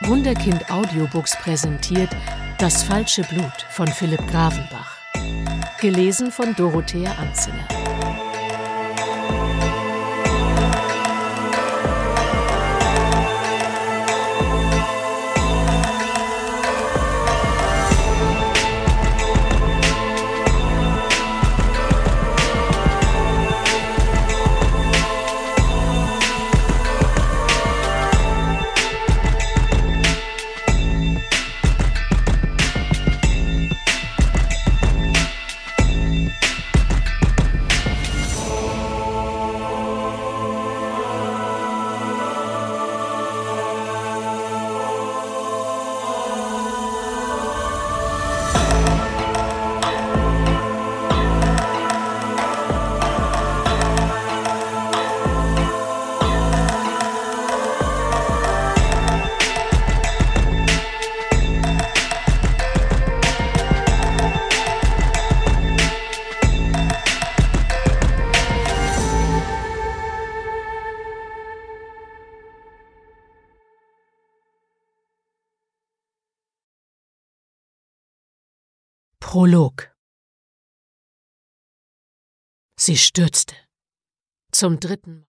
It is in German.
Wunderkind Audiobooks präsentiert Das falsche Blut von Philipp Gravenbach. Gelesen von Dorothea Anzinger. Prolog. Sie stürzte. Zum dritten Mal.